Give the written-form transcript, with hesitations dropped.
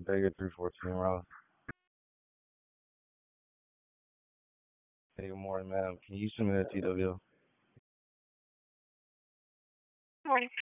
Vega 314 Ross. Hey, good morning, ma'am. Can you send me that TW? Morning.